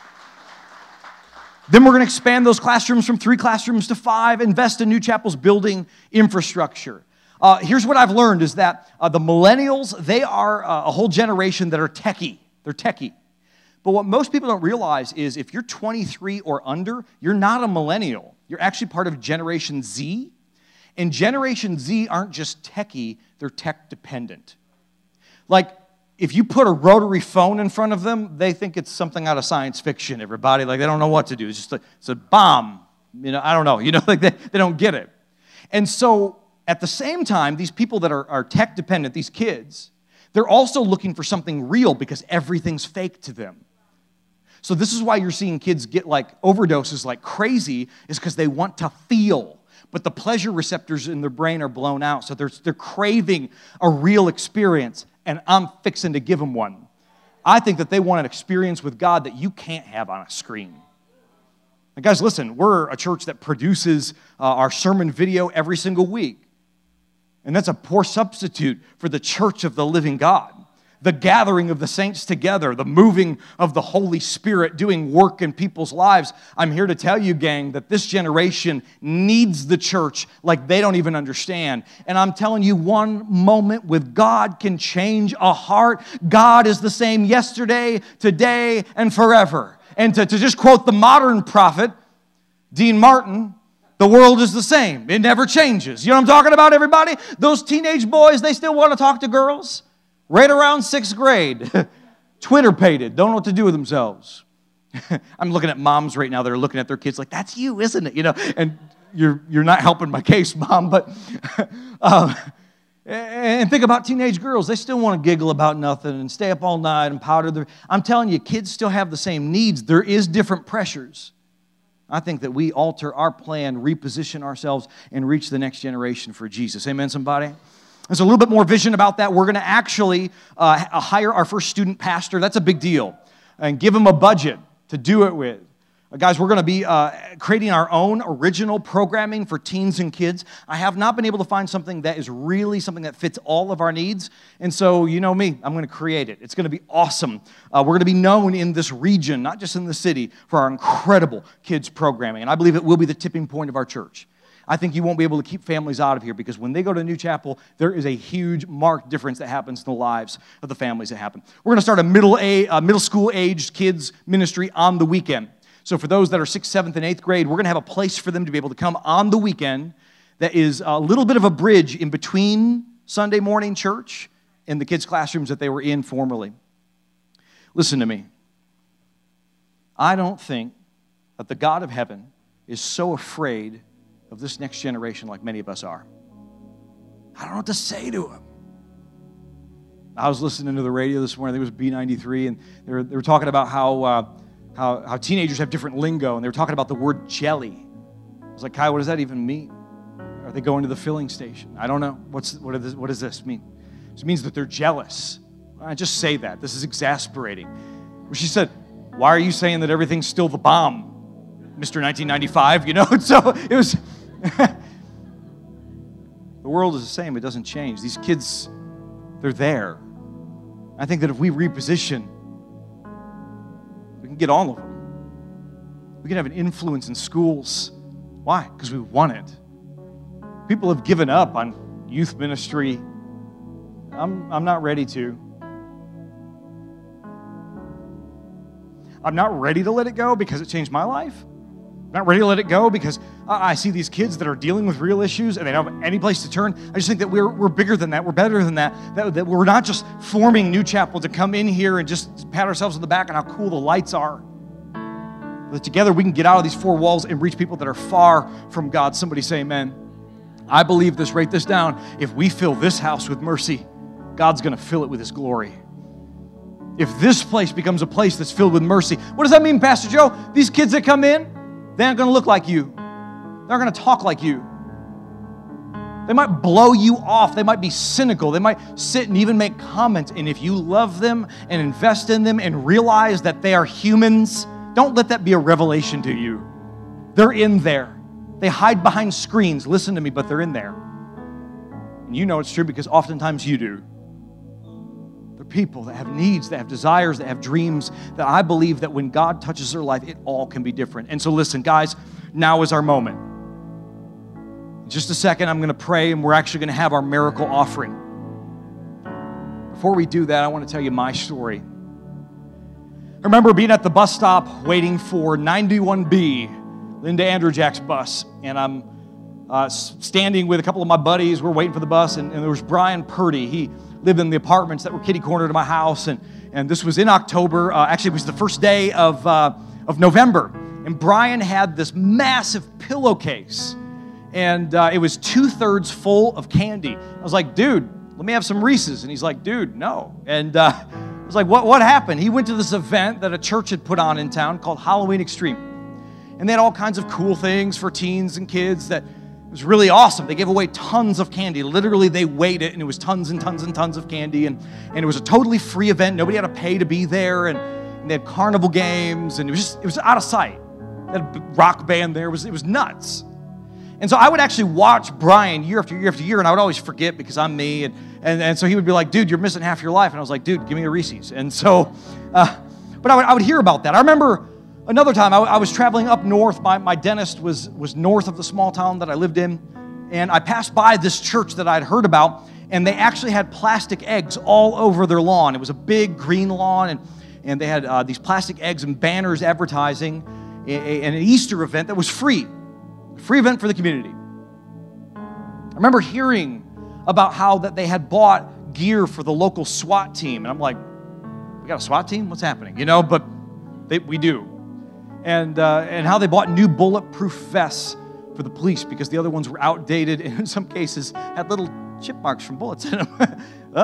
Then we're going to expand those classrooms from 3 classrooms to 5, invest in New Chapel's building infrastructure. Here's what I've learned is that the millennials, they are a whole generation that are techie. They're techie. But what most people don't realize is if you're 23 or under, you're not a millennial. You're actually part of Generation Z. And Generation Z aren't just techie, they're tech dependent. Like, if you put a rotary phone in front of them, they think it's something out of science fiction, everybody. Like, they don't know what to do. It's just it's a bomb. I don't know. Like they don't get it. And so, at the same time, these people that are tech dependent, these kids, they're also looking for something real because everything's fake to them. So this is why you're seeing kids get like overdoses like crazy, is because they want to feel. But the pleasure receptors in their brain are blown out. So they're craving a real experience, and I'm fixing to give them one. I think that they want an experience with God that you can't have on a screen. And guys, listen, we're a church that produces our sermon video every single week. And that's a poor substitute for the church of the living God. The gathering of the saints together, the moving of the Holy Spirit doing work in people's lives. I'm here to tell you, gang, that this generation needs the church like they don't even understand. And I'm telling you, one moment with God can change a heart. God is the same yesterday, today, and forever. And to just quote the modern prophet, Dean Martin, the world is the same. It never changes. You know what I'm talking about, everybody? Those teenage boys, they still want to talk to girls. Right around 6th grade. Twitter-pated. Don't know what to do with themselves. I'm looking at moms right now that are looking at their kids like, that's you, isn't it? And you're not helping my case, Mom. But And think about teenage girls. They still want to giggle about nothing and stay up all night and powder their... I'm telling you, kids still have the same needs. There is different pressures. I think that we alter our plan, reposition ourselves, and reach the next generation for Jesus. Amen, somebody? There's a little bit more vision about that. We're going to actually hire our first student pastor. That's a big deal. And give him a budget to do it with. Guys, we're going to be creating our own original programming for teens and kids. I have not been able to find something that is really something that fits all of our needs. And so, you know me, I'm going to create it. It's going to be awesome. We're going to be known in this region, not just in the city, for our incredible kids programming. And I believe it will be the tipping point of our church. I think you won't be able to keep families out of here because when they go to New Chapel, there is a huge marked difference that happens in the lives of the families that happen. We're going to start a middle school-aged kids ministry on the weekend. So for those that are 6th, 7th, and 8th grade, we're going to have a place for them to be able to come on the weekend that is a little bit of a bridge in between Sunday morning church and the kids' classrooms that they were in formerly. Listen to me. I don't think that the God of heaven is so afraid of this next generation like many of us are. I don't know what to say to him. I was listening to the radio this morning. I think it was B93, and they were talking about how teenagers have different lingo, and they were talking about the word jelly. I was like, Kai, what does that even mean? Are they going to the filling station? I don't know. What does this mean? It means that they're jealous. I just say that. This is exasperating. She said, why are you saying that everything's still the bomb, Mr. 1995? You know, and so it was... The world is the same. It doesn't change. These kids, they're there. I think that if we reposition, we can get all of them. We can have an influence in schools. Why? Because we want it. People have given up on youth ministry. I'm not ready to. I'm not ready to let it go because it changed my life. I'm not ready to let it go because I see these kids that are dealing with real issues and they don't have any place to turn. I just think that we're bigger than that. We're better than that. That we're not just forming New Chapel to come in here and just pat ourselves on the back on how cool the lights are. That together we can get out of these four walls and reach people that are far from God. Somebody say amen. I believe this. Write this down. If we fill this house with mercy, God's going to fill it with His glory. If this place becomes a place that's filled with mercy, what does that mean, Pastor Joe? These kids that come in, they aren't going to look like you. They're going to talk like you. They might blow you off. They might be cynical. They might sit and even make comments. And if you love them and invest in them and realize that they are humans, don't let that be a revelation to you. They're in there. They hide behind screens. Listen to me, but they're in there. And you know it's true because oftentimes you do. They're people that have needs, that have desires, that have dreams, that I believe that when God touches their life, it all can be different. And so listen, guys, now is our moment. In just a second, I'm going to pray, and we're actually going to have our miracle offering. Before we do that, I want to tell you my story. I remember being at the bus stop waiting for 91B, Linda Andrew-Jack's bus, and I'm standing with a couple of my buddies. We're waiting for the bus, and there was Brian Purdy. He lived in the apartments that were kitty-corner to my house, and this was in October. Actually, it was the first day of November, and Brian had this massive pillowcase, and it was 2/3 full of candy. I was like, dude, let me have some Reese's, and he's like, dude, no. And I was like, what happened? He went to this event that a church had put on in town called Halloween Extreme, and they had all kinds of cool things for teens and kids that it was really awesome. They gave away tons of candy. Literally, they weighed it, and it was tons and tons and tons of candy. And it was a totally free event. Nobody had to pay to be there. And they had carnival games, and it was out of sight. They had a rock band there. It was nuts. And so I would actually watch Brian year after year after year, and I would always forget because I'm me. And so he would be like, dude, you're missing half your life. And I was like, dude, give me a Reese's. And so, but I would hear about that. I remember another time, I was traveling up north. My dentist was north of the small town that I lived in, and I passed by this church that I'd heard about, and they actually had plastic eggs all over their lawn. It was a big green lawn, and they had these plastic eggs and banners advertising an Easter event that was free, a free event for the community. I remember hearing about how that they had bought gear for the local SWAT team, and I'm like, we got a SWAT team? What's happening? You know, but we do. And how they bought new bulletproof vests for the police because the other ones were outdated and in some cases had little chip marks from bullets in them.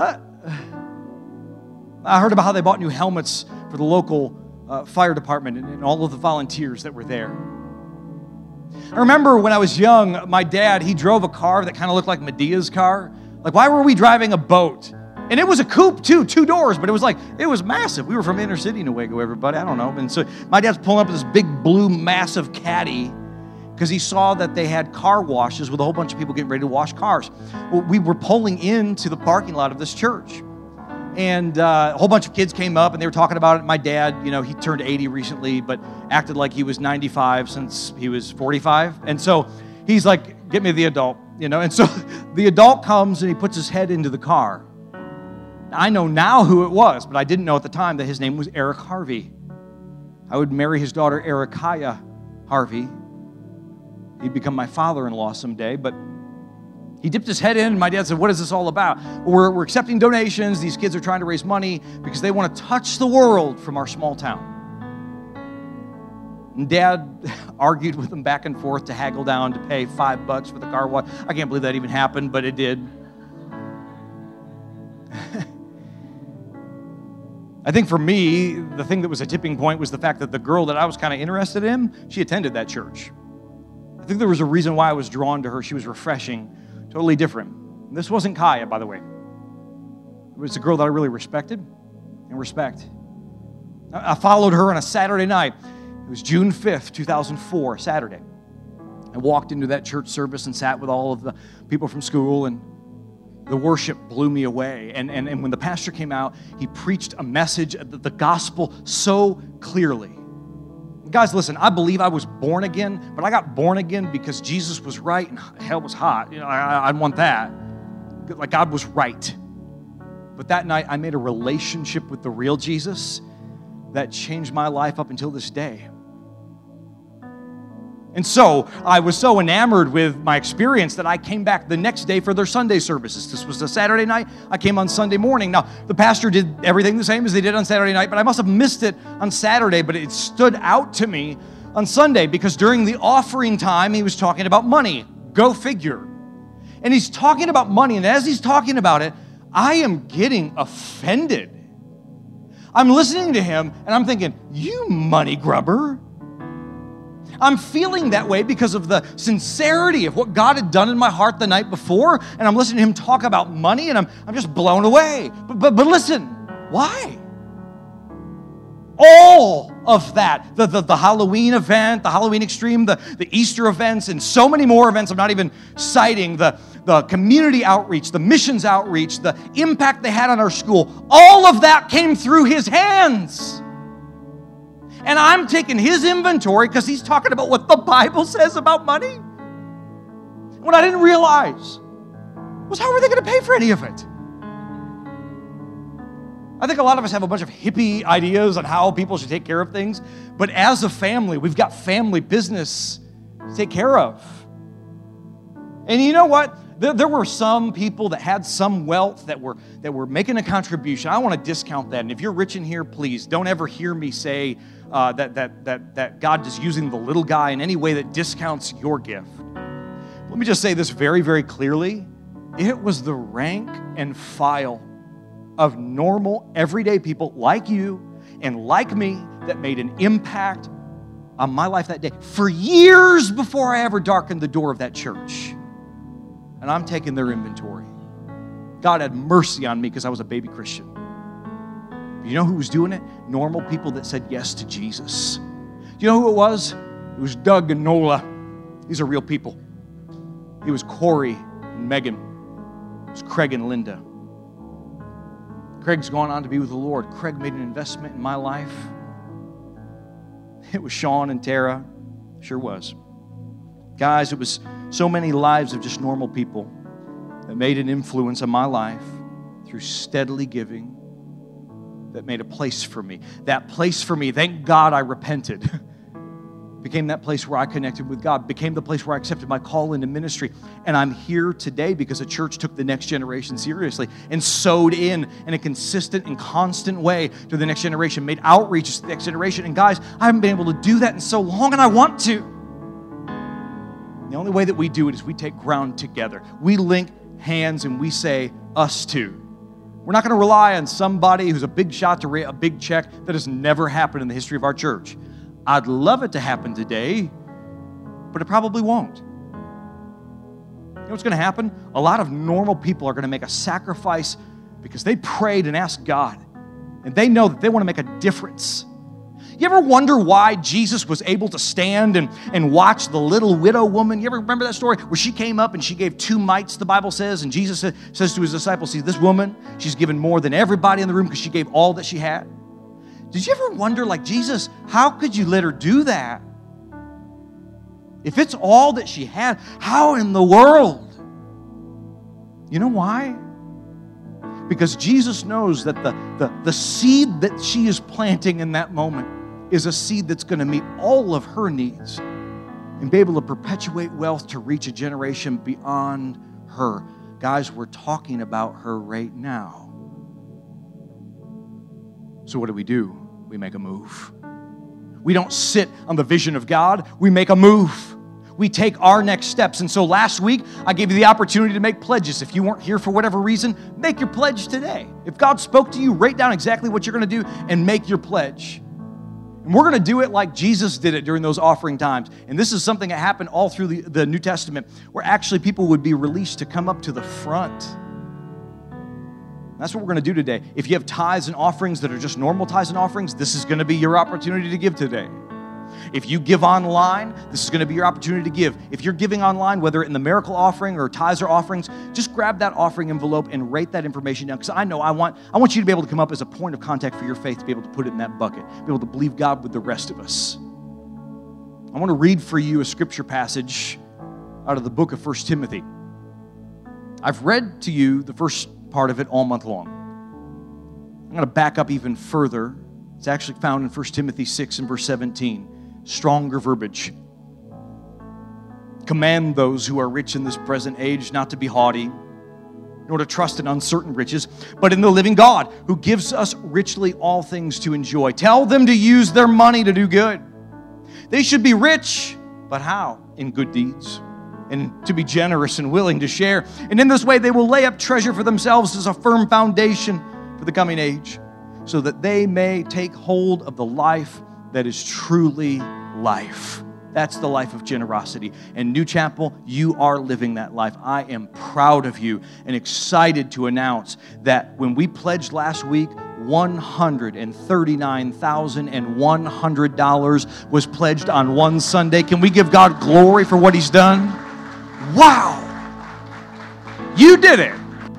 I heard about how they bought new helmets for the local fire department and all of the volunteers that were there. I remember when I was young, my dad, he drove a car that kind of looked like Medea's car. Like, why were we driving a boat? And it was a coupe, too, 2 doors, but it was massive. We were from inner city Newaygo, everybody. I don't know. And so my dad's pulling up with this big blue, massive caddy because he saw that they had car washes with a whole bunch of people getting ready to wash cars. Well, we were pulling into the parking lot of this church. And a whole bunch of kids came up, and they were talking about it. My dad, he turned 80 recently, but acted like he was 95 since he was 45. And so he's like, get me the adult, And so the adult comes, and he puts his head into the car. I know now who it was, but I didn't know at the time that his name was Eric Harvey. I would marry his daughter, Erikiah Harvey. He'd become my father-in-law someday, but he dipped his head in, and my dad said, what is this all about? Well, we're accepting donations. These kids are trying to raise money because they want to touch the world from our small town. And Dad argued with them back and forth to haggle down to pay $5 for the car wash. I can't believe that even happened, but it did. I think for me, the thing that was a tipping point was the fact that the girl that I was kind of interested in, she attended that church. I think there was a reason why I was drawn to her. She was refreshing, totally different. This wasn't Kaya, by the way. It was a girl that I really respected and respect. I followed her on a Saturday night. It was June 5th, 2004, Saturday. I walked into that church service and sat with all of the people from school, and the worship blew me away. And when the pastor came out, he preached a message, the gospel, so clearly. Guys, listen, I believe I was born again, but I got born again because Jesus was right and hell was hot. I'd want that. Like God was right. But that night, I made a relationship with the real Jesus that changed my life up until this day. And so I was so enamored with my experience that I came back the next day for their Sunday services. This was a Saturday night. I came on Sunday morning. Now, the pastor did everything the same as they did on Saturday night, but I must have missed it on Saturday, but it stood out to me on Sunday because during the offering time, he was talking about money. Go figure. And he's talking about money, and as he's talking about it, I am getting offended. I'm listening to him, and I'm thinking, you money grubber. I'm feeling that way because of the sincerity of what God had done in my heart the night before, and I'm listening to him talk about money, and I'm just blown away. But listen, why? All of that, the Halloween event, the Halloween Extreme, the Easter events, and so many more events I'm not even citing, the community outreach, the missions outreach, the impact they had on our school, all of that came through his hands. And I'm taking his inventory because he's talking about what the Bible says about money. What I didn't realize was how are they going to pay for any of it? I think a lot of us have a bunch of hippie ideas on how people should take care of things. But as a family, we've got family business to take care of. And you know what? There were some people that had some wealth that were making a contribution. I want to discount that. And if you're rich in here, please don't ever hear me say that God is using the little guy in any way that discounts your gift. Let me just say this very, very clearly. It was the rank and file of normal, everyday people like you and like me that made an impact on my life that day for years before I ever darkened the door of that church. And I'm taking their inventory. God had mercy on me because I was a baby Christian. You know who was doing it? Normal people that said yes to Jesus. Do you know who it was? It was Doug and Nola. These are real people. It was Corey and Megan. It was Craig and Linda. Craig's gone on to be with the Lord. Craig made an investment in my life. It was Sean and Tara. Sure was. Guys, it was so many lives of just normal people that made an influence on my life through steadily giving that made a place for me. That place for me, thank God I repented, became that place where I connected with God, became the place where I accepted my call into ministry. And I'm here today because the church took the next generation seriously and sowed in a consistent and constant way to the next generation, made outreaches to the next generation. And guys, I haven't been able to do that in so long, and I want to. The only way that we do it is we take ground together. We link hands and we say, us too. We're not going to rely on somebody who's a big shot to write a big check. That has never happened in the history of our church. I'd love it to happen today, but it probably won't. You know what's going to happen? A lot of normal people are going to make a sacrifice because they prayed and asked God, and they know that they want to make a difference. You ever wonder why Jesus was able to stand and watch the little widow woman? You ever remember that story where she came up and she gave 2 mites, the Bible says, and Jesus says to his disciples, see, this woman, she's given more than everybody in the room because she gave all that she had. Did you ever wonder, like, Jesus, how could you let her do that? If it's all that she had, how in the world? You know why? Because Jesus knows that the seed that she is planting in that moment is a seed that's going to meet all of her needs and be able to perpetuate wealth to reach a generation beyond her. Guys, we're talking about her right now. So what do? We make a move. We don't sit on the vision of God. We make a move. We take our next steps. And so last week, I gave you the opportunity to make pledges. If you weren't here for whatever reason, make your pledge today. If God spoke to you, write down exactly what you're going to do and make your pledge. And we're going to do it like Jesus did it during those offering times. And this is something that happened all through the New Testament, where actually people would be released to come up to the front. That's what we're going to do today. If you have tithes and offerings that are just normal tithes and offerings, this is going to be your opportunity to give today. If you give online, this is going to be your opportunity to give. If you're giving online, whether in the miracle offering or tithes or offerings, just grab that offering envelope and write that information down. Because I know I want you to be able to come up as a point of contact for your faith, to be able to put it in that bucket, be able to believe God with the rest of us. I want to read for you a scripture passage out of the book of 1 Timothy. I've read to you the first part of it all month long. I'm going to back up even further. It's actually found in 1 Timothy 6 and verse 17. Stronger verbiage. Command those who are rich in this present age not to be haughty, nor to trust in uncertain riches, but in the living God, who gives us richly all things to enjoy. Tell them to use their money to do good. They should be rich, but how? In good deeds, and to be generous and willing to share. And in this way, they will lay up treasure for themselves as a firm foundation for the coming age, so that they may take hold of the life that is truly life. That's the life of generosity. And New Chapel, you are living that life. I am proud of you and excited to announce that when we pledged last week, $139,100 was pledged on one Sunday. Can we give God glory for what He's done? Wow! You did it!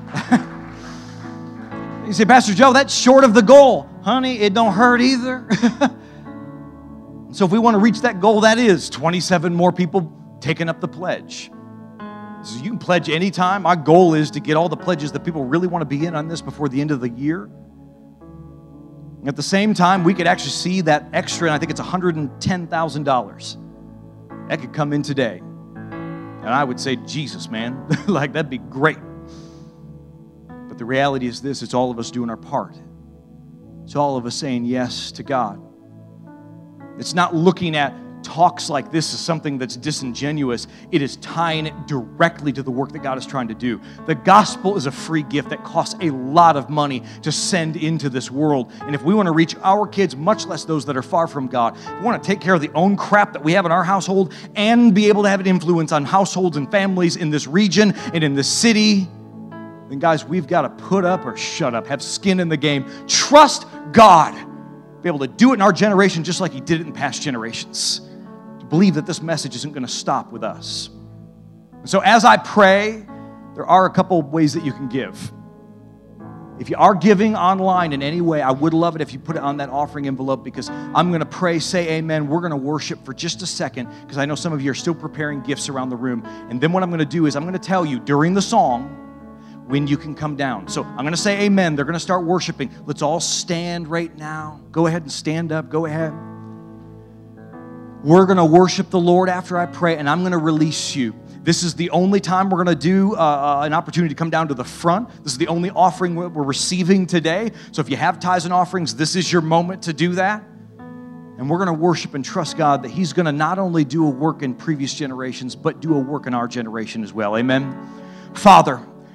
You say, Pastor Joe, that's short of the goal. Honey, it don't hurt either. So if we want to reach that goal, that is 27 more people taking up the pledge. So you can pledge anytime. Our goal is to get all the pledges that people really want to be in on this before the end of the year. At the same time, we could actually see that extra, and I think it's $110,000. That could come in today. And I would say, Jesus, man, like that'd be great. But the reality is this, it's all of us doing our part. It's all of us saying yes to God. It's not looking at talks like this as something that's disingenuous. It is tying it directly to the work that God is trying to do. The gospel is a free gift that costs a lot of money to send into this world. And if we want to reach our kids, much less those that are far from God, if we want to take care of the own crap that we have in our household and be able to have an influence on households and families in this region and in this city, then guys, we've got to put up or shut up, have skin in the game, trust God, be able to do it in our generation just like He did it in past generations. To believe that this message isn't going to stop with us. And so as I pray, there are a couple of ways that you can give. If you are giving online in any way, I would love it if you put it on that offering envelope, because I'm going to pray, say amen. We're going to worship for just a second, because I know some of you are still preparing gifts around the room. And then what I'm going to do is I'm going to tell you during the song when you can come down. So I'm going to say amen. They're going to start worshiping. Let's all stand right now. Go ahead and stand up. Go ahead. We're going to worship the Lord after I pray, and I'm going to release you. This is the only time we're going to do an opportunity to come down to the front. This is the only offering we're receiving today. So if you have tithes and offerings, this is your moment to do that. And we're going to worship and trust God that He's going to not only do a work in previous generations, but do a work in our generation as well. Amen. Father,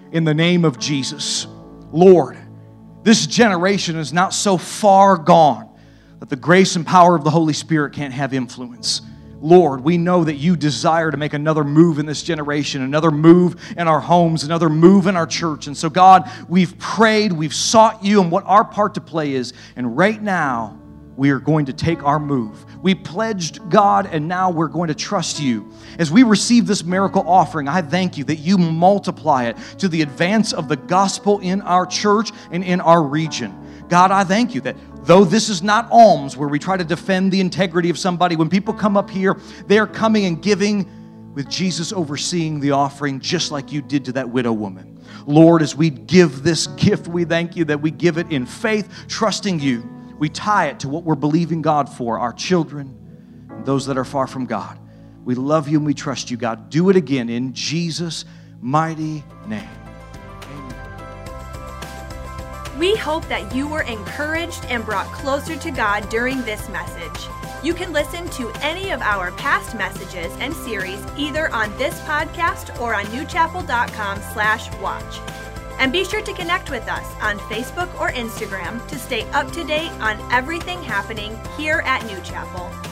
in the name of Jesus. Lord, this generation is not so far gone that the grace and power of the Holy Spirit can't have influence. Lord, we know that you desire to make another move in this generation, another move in our homes, another move in our church. And so, God, we've prayed, we've sought you and what our part to play is. And right now, we are going to take our move. We pledged God, and now we're going to trust you. As we receive this miracle offering, I thank you that you multiply it to the advance of the gospel in our church and in our region. God, I thank you that though this is not alms where we try to defend the integrity of somebody, when people come up here, they're coming and giving with Jesus overseeing the offering just like you did to that widow woman. Lord, as we give this gift, we thank you that we give it in faith, trusting you. We tie it to what we're believing God for, our children and those that are far from God. We love you and we trust you, God. Do it again in Jesus' mighty name. We hope that you were encouraged and brought closer to God during this message. You can listen to any of our past messages and series either on this podcast or on newchapel.com/watch. And be sure to connect with us on Facebook or Instagram to stay up to date on everything happening here at New Chapel.